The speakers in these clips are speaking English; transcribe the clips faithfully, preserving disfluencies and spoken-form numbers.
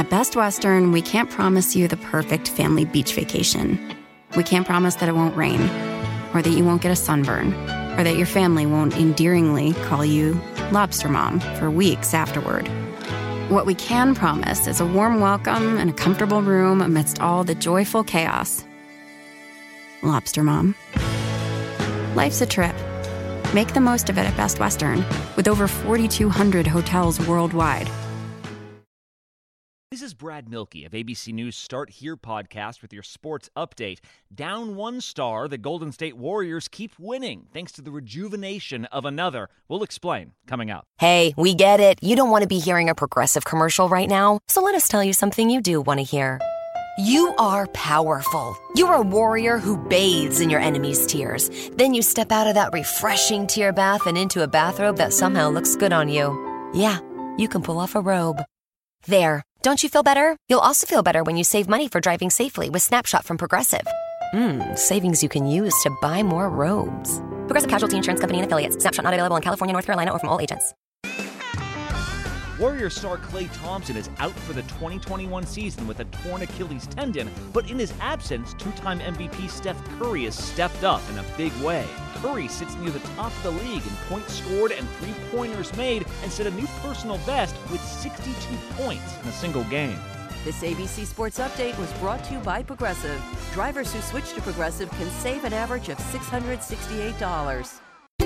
At Best Western, we can't promise you the perfect family beach vacation. We can't promise that it won't rain, or that you won't get a sunburn, or that your family won't endearingly call you Lobster Mom for weeks afterward. What we can promise is a warm welcome and a comfortable room amidst all the joyful chaos. Lobster Mom. Life's a trip. Make the most of it at Best Western, with over forty-two hundred hotels worldwide. This is Brad Milkey of A B C News Start Here podcast with your sports update. Down one star, the Golden State Warriors keep winning thanks to the rejuvenation of another. We'll explain coming up. Hey, we get it. You don't want to be hearing a Progressive commercial right now, so let us tell you something you do want to hear. You are powerful. You're a warrior who bathes in your enemy's tears. Then you step out of that refreshing tear bath and into a bathrobe that somehow looks good on you. Yeah, you can pull off a robe. There. Don't you feel better? You'll also feel better when you save money for driving safely with Snapshot from Progressive. Mmm, savings you can use to buy more robes. Progressive Casualty Insurance Company and Affiliates. Snapshot not available in California, North Carolina, or from all agents. Warriors star Klay Thompson is out for the twenty twenty-one season with a torn Achilles tendon, but in his absence, two-time M V P Steph Curry has stepped up in a big way. Curry sits near the top of the league in points scored and three-pointers made and set a new personal best with sixty-two points in a single game. This A B C Sports Update was brought to you by Progressive. Drivers who switch to Progressive can save an average of six hundred sixty-eight dollars.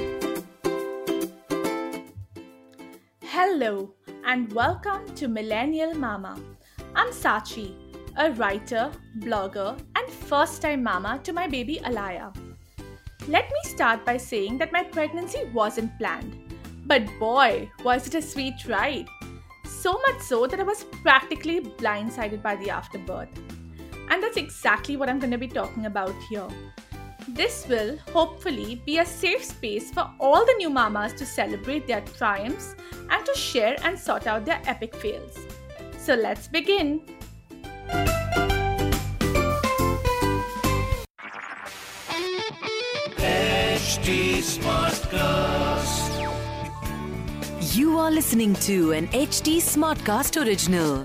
Hello and welcome to Millennial Mama. I'm Sachi, a writer, blogger, and first-time mama to my baby Alaya. Let me start by saying that my pregnancy wasn't planned, but boy, was it a sweet ride. So much so that I was practically blindsided by the afterbirth. And that's exactly what I'm going to be talking about here. This will hopefully be a safe space for all the new mamas to celebrate their triumphs and to share and sort out their epic fails. So let's begin. H D Smartcast. You are listening to an H D Smartcast original.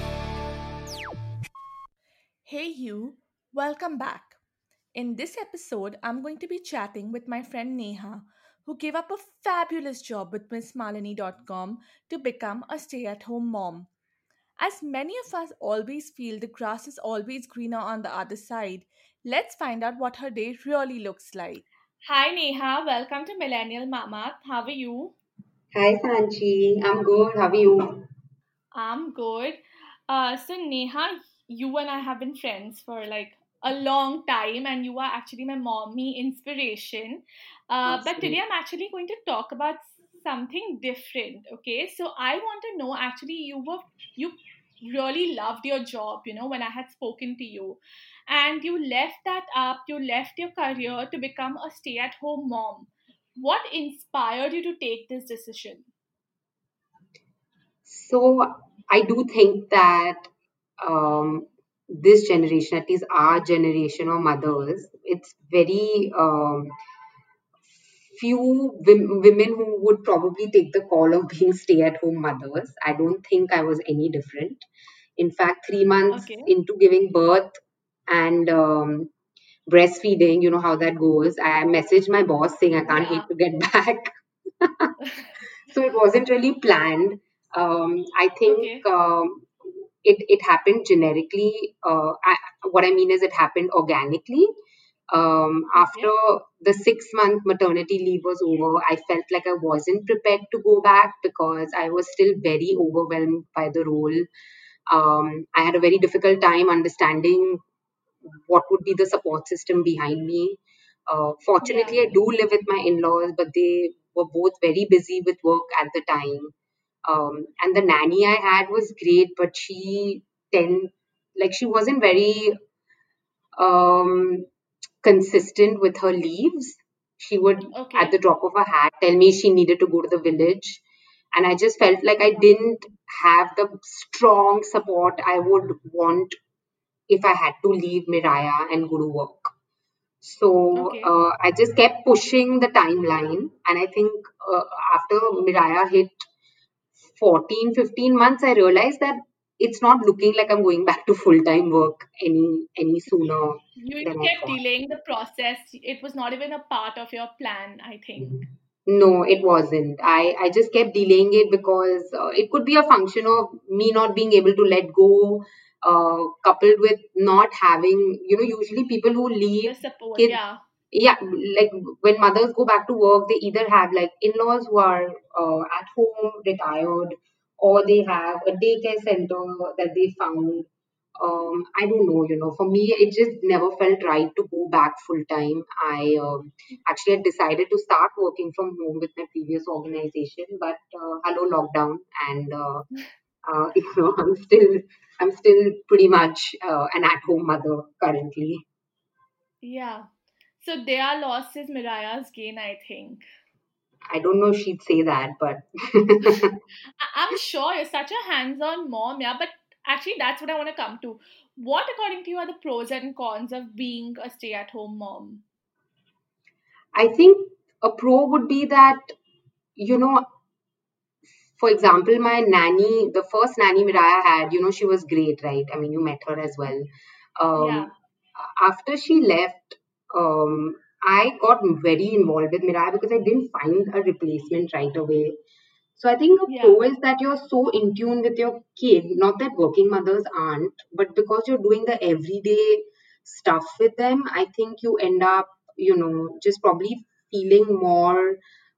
Hey you, welcome back. In this episode, I'm going to be chatting with my friend Neha, who gave up a fabulous job with Miss Malini dot com to become a stay-at-home mom. As many of us always feel the grass is always greener on the other side, let's find out what her day really looks like. Hi Neha, welcome to Millennial Mama. How are you? Hi Sanchi, I'm good. How are you? I'm good. Uh, so Neha, you and I have been friends for like a long time, and you are actually my mommy inspiration. Uh, but Awesome. today I'm actually going to talk about something different. Okay, so I want to know actually you were you really loved your job. You know when I had spoken to you, and you left that up. You left your career to become a stay-at-home mom. What inspired you to take this decision? So I do think that um, this generation, at least our generation of mothers, it's very um, few wom- women who would probably take the call of being stay-at-home mothers. I don't think I was any different. In fact, three months Okay. into giving birth and um, breastfeeding, you know how that goes. I messaged my boss saying I can't Yeah. wait to get back. So it wasn't really planned. Um, I think Okay. um, it it happened generically. Uh, I, what I mean is it happened organically. Um, after Okay. the six month maternity leave was over, I felt like I wasn't prepared to go back because I was still very overwhelmed by the role. Um, I had a very difficult time understanding what would be the support system behind me. Uh, Yeah. fortunately, I do live with my in laws, but they were both very busy with work at the time. Um, and the nanny I had was great, but she tend like she wasn't very um, consistent with her leaves. She would, at the Okay. drop of a hat, tell me she needed to go to the village. And I just felt like I didn't have the strong support I would want if I had to leave Miraya and go to work. So Okay. uh, I just kept pushing the timeline. And I think uh, after Miraya hit fourteen, fifteen months, I realized that it's not looking like I'm going back to full time work any any sooner You than I kept thought. delaying the process. It was not even a part of your plan, I think. No, it wasn't. I, I just kept delaying it because uh, it could be a function of me not being able to let go, uh, coupled with not having, you know, usually people who leave The support, kids, yeah. yeah, like when mothers go back to work, they either have like in-laws who are uh, at home, retired, or they have a daycare center that they found. um, I don't know, you know, for me, it just never felt right to go back full time. I um, actually had decided to start working from home with my previous organization, but uh, hello lockdown, and uh, uh, you know, I'm still, I'm still pretty much uh, an at-home mother currently. Yeah. So their loss is Mariah's gain, I think. I don't know if she'd say that, but I- I'm sure you're such a hands-on mom, yeah, but actually that's what I want to come to. What according to you are the pros and cons of being a stay-at-home mom? I think a pro would be that, you know, for example, my nanny, the first nanny Miraya had, you know, she was great, right? I mean, you met her as well. Yeah, Um, After she left, um, I got very involved with Miraya because I didn't find a replacement right away. So I think a yeah, pro is that you're so in tune with your kid, not that working mothers aren't, but because you're doing the everyday stuff with them, I think you end up, you know, just probably feeling more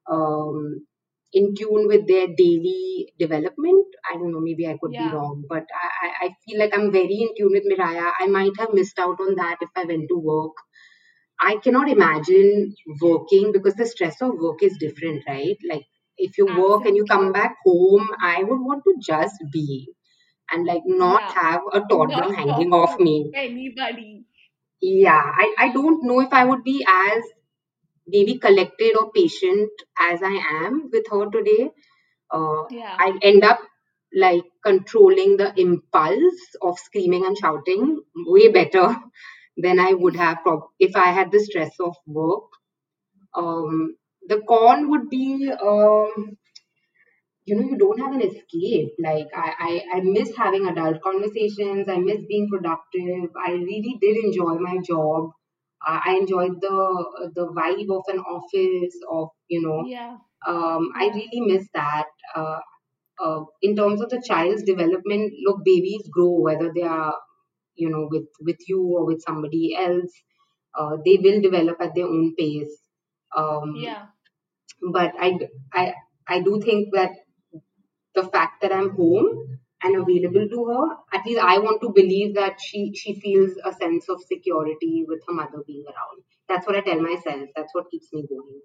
um, in tune with their daily development. I don't know, maybe I could be yeah, wrong, but I, I I feel like I'm very in tune with Miraya. I might have missed out on that if I went to work. I cannot imagine working because the stress of work is different, right? Like if you work and you come absolutely. back home, I would want to just be and like not Yeah, have a not toddler hanging talk off to me. anybody. Yeah, I, I don't know if I would be as maybe collected or patient as I am with her today. Uh, Yeah, I end up like controlling the impulse of screaming and shouting way better than I would have prob- if I had the stress of work. Um, the con would be, um, you know, you don't have an escape. Like I, I, I miss having adult conversations. I miss being productive. I really did enjoy my job. Uh, I enjoyed the the vibe of an office. Of you know, yeah, um, I yeah, really miss that. Uh, uh, in terms of the child's development, look, babies grow whether they are you know with with you or with somebody else. Uh, they will develop at their own pace. Um, yeah. but I, I, I do think that the fact that I'm home and available to her, at least I want to believe that she she feels a sense of security with her mother being around. That's what I tell myself. That's what keeps me going.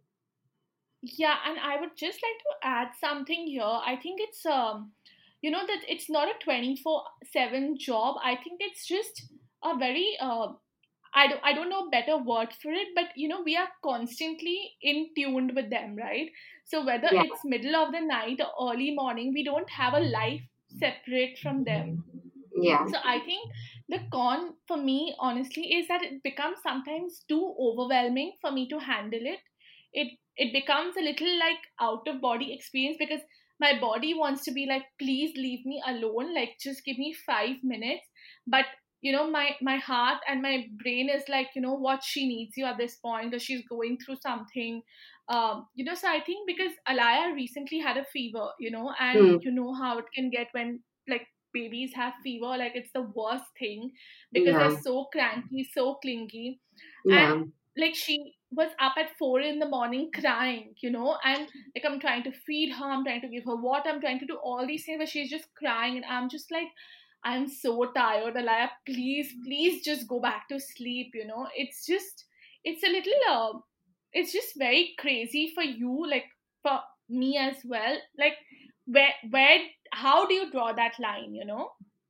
Yeah, and I would just like to add something here. I think it's um you know that it's not a twenty-four seven job. I think it's just a very uh I don't I don't know a better word for it, but you know, we are constantly in tuned with them, right? So whether Yeah, it's middle of the night or early morning, we don't have a life separate from them. yeah, So I think the con for me, honestly, is that it becomes sometimes too overwhelming for me to handle it. It it becomes a little like out of body experience because my body wants to be like, please leave me alone, like just give me five minutes. But you know, my my heart and my brain is like, you know what, she needs you at this point, or she's going through something. Um, you know, so I think because Alaya recently had a fever, you know, and hmm, you know how it can get when like babies have fever, like it's the worst thing because they're yeah, so cranky, so clingy. And yeah, like she was up at four in the morning crying, you know, and like I'm trying to feed her, I'm trying to give her water, I'm trying to do all these things, but she's just crying, and I'm just like, I'm so tired, Alaya, please please just go back to sleep, you know. It's just, it's a little uh, it's just very crazy for you, like for me as well, like where where how do you draw that line, you know?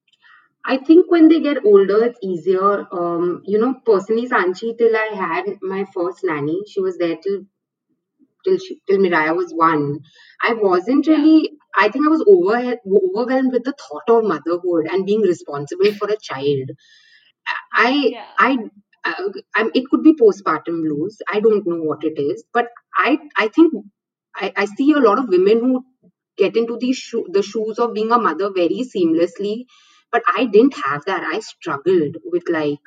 I think when they get older, it's easier. Um, you know, personally, Sanchi, till I had my first nanny, she was there till till she, till Miraya was one. I wasn't Yeah, really. I think I was over, overwhelmed with the thought of motherhood and being responsible for a child. I, yeah, I, uh, I'm, it could be postpartum blues. I don't know what it is, but I, I think I, I see a lot of women who get into these sho- the shoes of being a mother very seamlessly, But I didn't have that. I struggled with, like,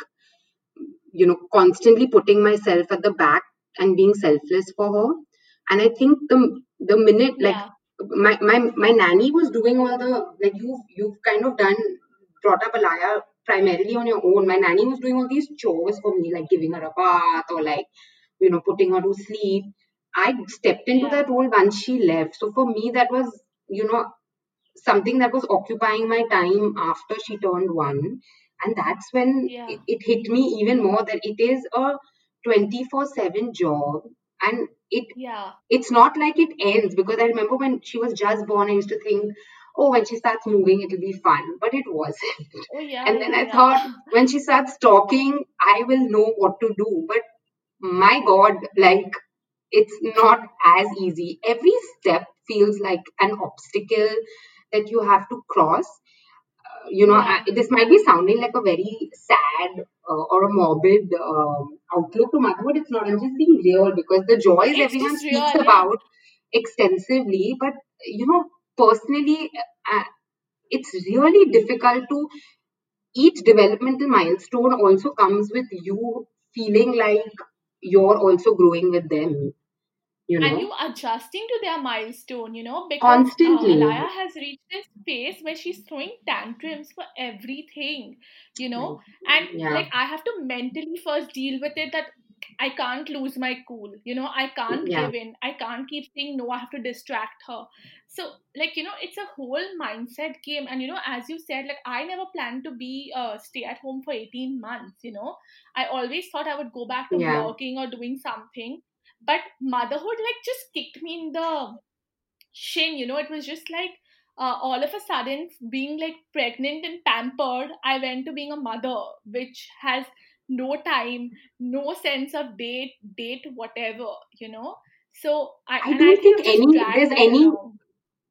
you know, constantly putting myself at the back and being selfless for her. And I think the the minute, like, Yeah. my my my nanny was doing all the, like, you've you've kind of done brought up Alaya primarily on your own. My nanny was doing all these chores for me, like giving her a bath or, like, you know, putting her to sleep. I stepped into Yeah. that role once she left. So for me, that was, you know, something that was occupying my time after she turned one. And that's when Yeah. it, it hit me even more that it is a twenty-four seven job. And it Yeah. it's not like it ends, because I remember when she was just born, I used to think, oh, when she starts moving, it'll be fun. But it wasn't. Oh yeah, And then yeah, I yeah. thought, when she starts talking, I will know what to do. But my God, like, it's not as easy. Every step feels like an obstacle that you have to cross. Uh, you know, I, Yeah. this might be sounding like a very sad uh, or a morbid um, outlook to motherhood. It's not. I'm just being real, because the joys It's everyone just speaks real, yeah. about extensively, but, you know, personally, uh, it's really difficult to. Each developmental milestone also comes with you feeling like you're also growing with them, you And know, you adjusting to their milestone, you know, because uh, constantly. Alaya has reached this phase where she's throwing tantrums for everything, you know, and Yeah, like I have to mentally first deal with it, that I can't lose my cool, you know, I can't yeah, give in, I can't keep saying no, I have to distract her. So, like, you know, it's a whole mindset game. And, you know, as you said, like, I never planned to be uh, stay at home for eighteen months, you know, I always thought I would go back to yeah. blogging or doing something, but motherhood like just kicked me in the shin, you know. It was just like uh, all of a sudden, being like pregnant and pampered, I went to being a mother, which has no time, no sense of date date whatever, you know. So I I and I don't think think I've just any dragged there's that any along.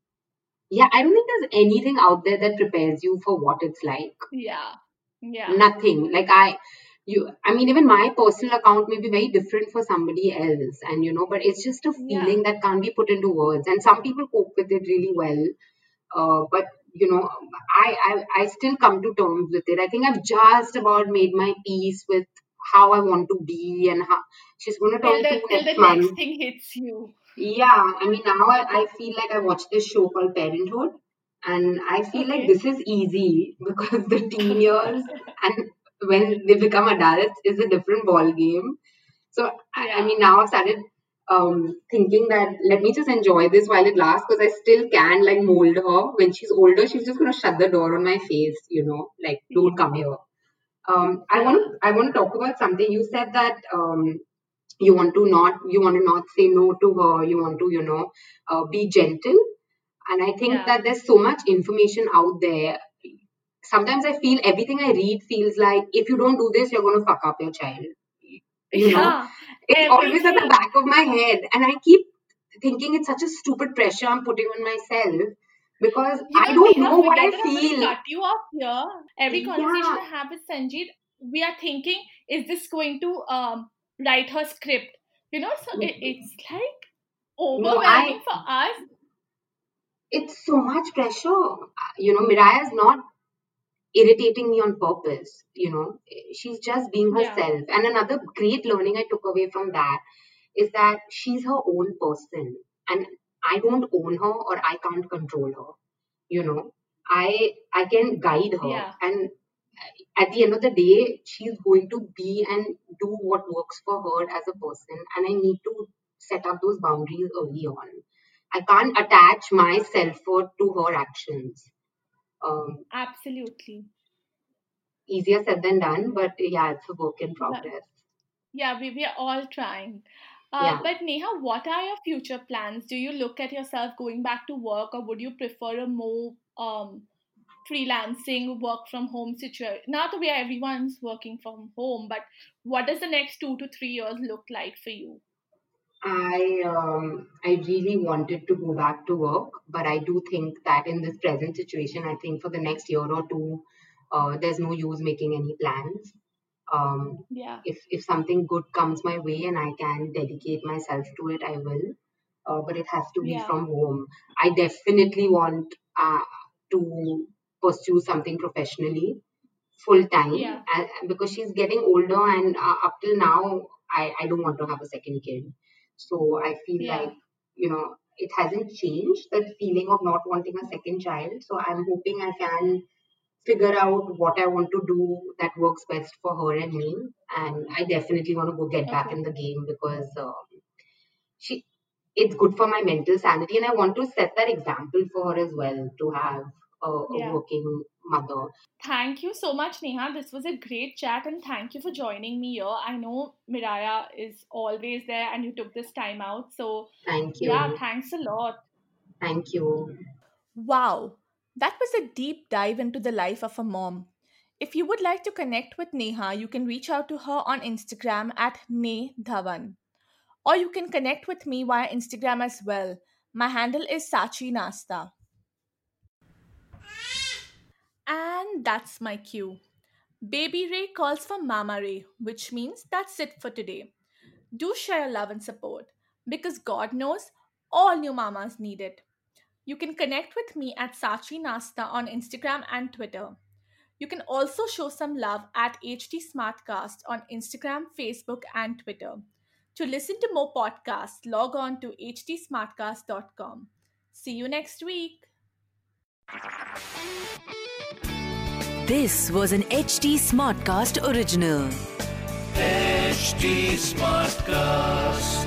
yeah, I don't think there's anything out there that prepares you for what it's like. Yeah, yeah, Nothing. Like, I you I mean, even my personal account may be very different for somebody else, and, you know, but it's just a yeah. feeling that can't be put into words. And some people cope with it really well. Uh, but, you know, I, I I still come to terms with it. I think I've just about made my peace with how I want to be, and how she's going to Till turn the two till the next next month. thing hits you. Yeah, I mean, now I, I feel like I watched this show called Parenthood, and I feel like Okay. this is easy because the teen years and when they become adults is a different ball game. So, I, I Yeah. mean, now I've started um, thinking that let me just enjoy this while it lasts, because I still can, like, mold her. When she's older, she's just gonna shut the door on my face, you know, like, Yeah. don't come here. Um, I want Yeah. to I want to talk about something you said, that um, you want to not you want to not say no to her. You want to, you know, uh, be gentle. And I think Yeah. that there's so much information out there. Sometimes I feel everything I read feels like, if you don't do this, you're going to fuck up your child, you know. Yeah. It's always at the Everything. back of my head, and I keep thinking it's such a stupid pressure I'm putting on myself, because You I know, don't Neha, know what I forget that I'm going to feel. cut you off here. Every conversation Yeah, I have with Sanjeev, we are thinking, is this going to um, write her script? You know, so it, it's like no, I overwhelming for us. it's so much pressure. You know, Miraya is not irritating me on purpose. You know, she's just being Yeah, herself. And another great learning I took away from that is that she's her own person, and I don't own her, or I can't control her. You know, I I can guide her, yeah, and at the end of the day, she's going to be and do what works for her as a person, and I need to set up those boundaries early on. I can't attach my self-worth to her actions. Um, absolutely. Easier said than done, but yeah, it's a work in But progress. yeah, we, we are all trying. Uh, Yeah. but Neha, what are your future plans? Do you look at yourself going back to work, or would you prefer a more um, freelancing, work from home situation? Not the way everyone's working from home, but what does the next two to three years look like for you? I um, I really wanted to go back to work, but I do think that in this present situation, I think for the next year or two, uh, there's no use making any plans. Um, Yeah, if if something good comes my way and I can dedicate myself to it, I will. Uh, but it has to be yeah, from home. I definitely want uh, to. pursue something professionally full time. Yeah. And because she's getting older, and uh, up till now, I, I don't want to have a second kid. So I feel Yeah. like, you know, it hasn't changed, that feeling of not wanting a second child. So I'm hoping I can figure out what I want to do that works best for her and me. And I definitely want to go get back Okay. in the game because um, she it's good for my mental sanity, and I want to set that example for her as well, to have a, a Yeah. working mother. Thank you so much, Neha. This was a great chat, and thank you for joining me here. I know Miraya is always there, and you took this time out. So, Thank yeah, you. thanks a lot. Thank you. Wow, that was a deep dive into the life of a mom. If you would like to connect with Neha, you can reach out to her on Instagram at Ne Dhawan. Or you can connect with me via Instagram as well. My handle is Sachi Nasta. And that's my cue. Baby Ray calls for Mama Ray, which means that's it for today. Do share love and support because God knows all new mamas need it. You can connect with me at Sachi Nasta on Instagram and Twitter. You can also show some love at H T Smartcast on Instagram, Facebook, and Twitter. To listen to more podcasts, log on to h t smartcast dot com. See you next week. This was an H T Smartcast original. H T Smartcast.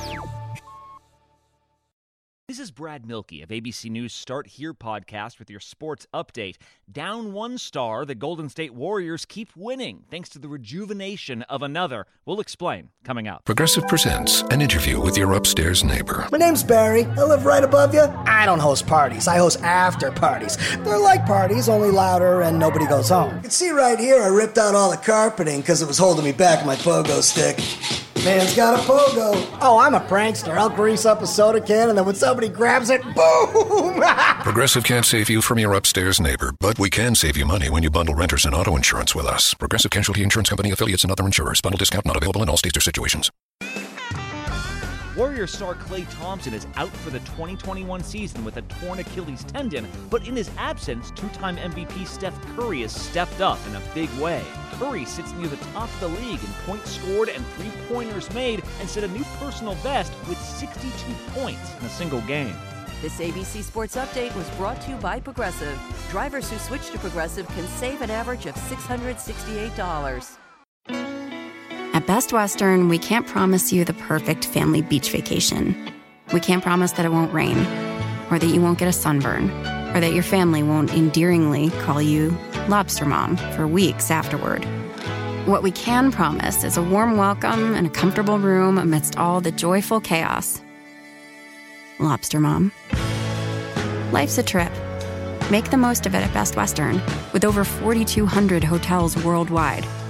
This is Brad Milkey of A B C News Start Here podcast with your sports update. Down one star, the Golden State Warriors keep winning thanks to the rejuvenation of another. We'll explain coming up. Progressive presents an interview with your upstairs neighbor. My name's Barry. I live right above you. I don't host parties. I host after parties. They're like parties, only louder and nobody goes home. You can see right here I ripped out all the carpeting because it was holding me back with my pogo stick. Man's got a pogo. Oh, I'm a prankster. I'll grease up a soda can and then when somebody grabs it, boom! Progressive can't save you from your upstairs neighbor, but we can save you money when you bundle renters and auto insurance with us. Progressive Casualty Insurance Company, affiliates, and other insurers. Bundle discount not available in all states or situations. Warrior star Klay Thompson is out for the twenty twenty-one season with a torn Achilles tendon, but in his absence, two-time M V P Steph Curry has stepped up in a big way. Curry sits near the top of the league in points scored and three-pointers made and set a new personal best with sixty-two points in a single game. This A B C Sports Update was brought to you by Progressive. Drivers who switch to Progressive can save an average of six hundred sixty-eight dollars. At Best Western, we can't promise you the perfect family beach vacation. We can't promise that it won't rain, or that you won't get a sunburn, or that your family won't endearingly call you Lobster Mom for weeks afterward. What we can promise is a warm welcome and a comfortable room amidst all the joyful chaos. Lobster Mom. Life's a trip. Make the most of it at Best Western, with over forty-two hundred hotels worldwide.